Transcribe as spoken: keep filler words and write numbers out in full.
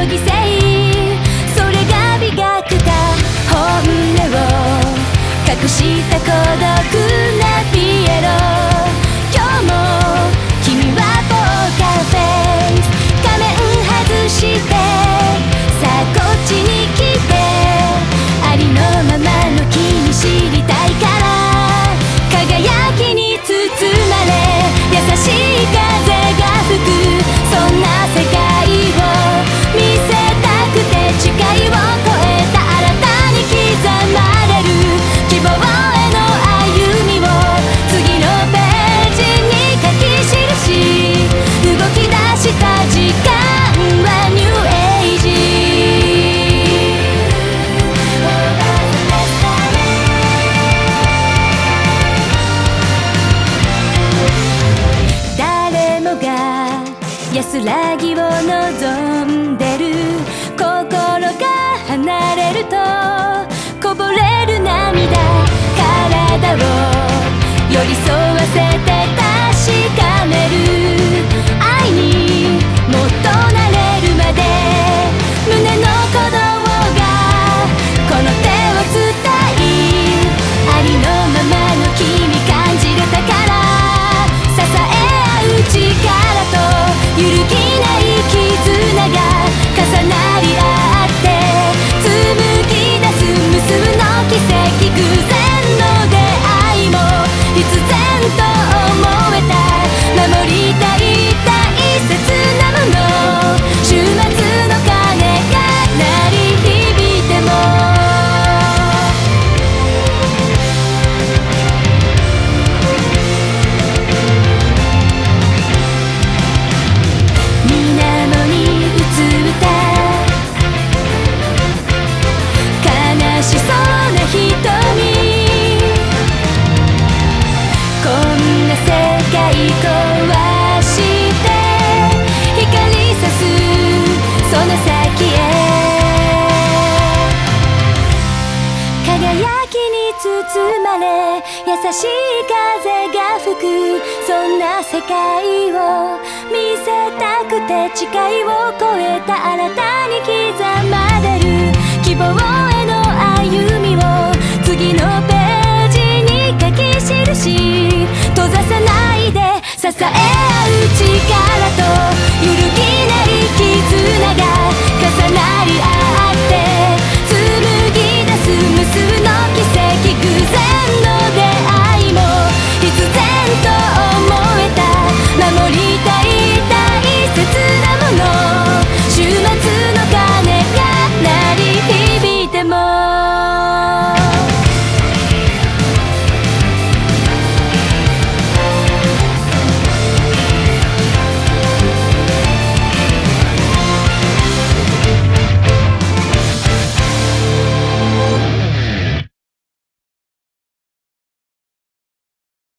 犠牲、それが美学か本音を隠した孤独なピエロ。今日も君はポーカーフェイス、仮面外してさあこっちに来て、ありのままの君知りたいから、輝きに包まれ優しい風が吹く、そんな世界を見せたくて誓いを超えた新たに刻まれる希望への歩みを、次のページに書き記し、動き出した時間はニューエイジ。誰もが安らぎを望んでる、心が離れるとこぼれる涙、体を寄り添わせて確かめる、愛にもっとなれるまで胸の鼓動がこの手を伝い、ありのままの君感じれたから、支え合う力と揺るぎない絆が重なり合って紡ぎ出す無数の奇跡、偶然の出会いも必然と思えた、守りたい大切なもの、週末の鐘が鳴り響いても水面に映った悲しそうな瞳、こんな世界壊して光さすその先へ、輝きに包まれ優しい風が吹く、そんな世界を見せたくて誓いを超えた新